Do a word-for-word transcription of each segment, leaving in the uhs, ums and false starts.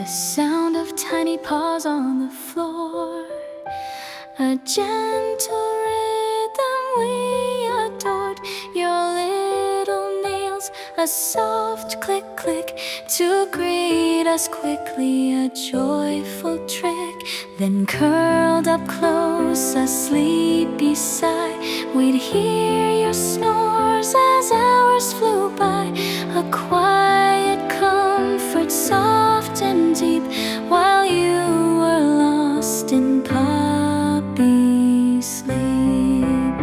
The sound of tiny paws on the floor, a gentle rhythm we adored. Your little nails, a soft click click to greet us quickly, a joyful trick. Then curled up close, a sleepy sigh, we'd hear your snores as hours flew by. A quiet comfort, soft and deep, while you were lost in puppy sleep.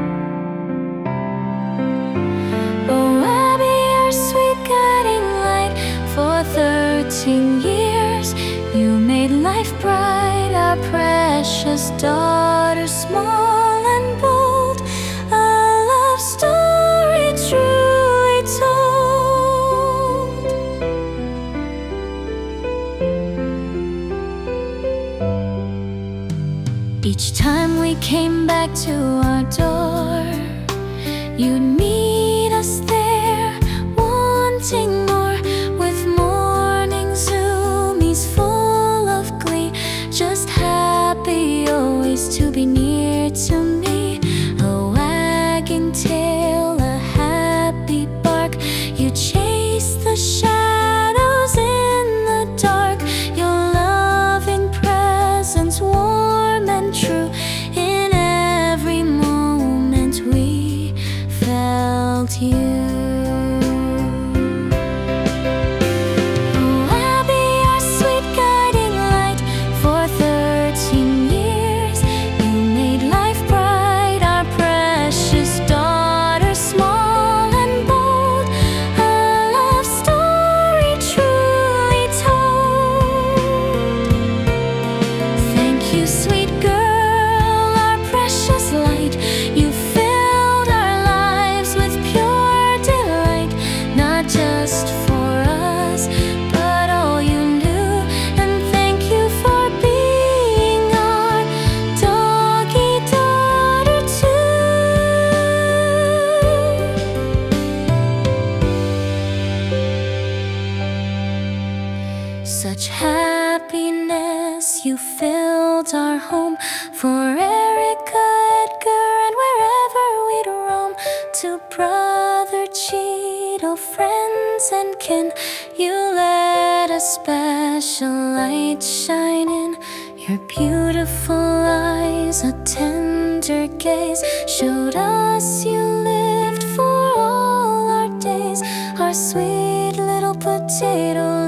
Oh, Abby, your sweet guiding light, for thirteen years you made life bright. Our precious daughter, small and bold, a love story truly told. Each time we came back to our door, you'd meet us there, wanting more, with morning zoomies full of glee, just happy always to be near to me. A wagging tail, a happy bark, you chase the shadows in the dark. Your loving presence, warm and true, in every moment we felt you. Oh, Abby, our sweet guiding light, for thirteen years you made life bright. Our precious daughter, small and bold, a love story truly told. Thank you, sweet girl, our precious light. You filled our lives with pure delight, not just for us, but all you knew. And thank you for being our doggy daughter too. Such happiness you filled our home, for Erica, Edgar, and wherever we'd roam. To brother Cheeto, friends and kin, you let a special light shine in. Your beautiful eyes, a tender gaze, showed us you lived for all our days. Our sweet little potato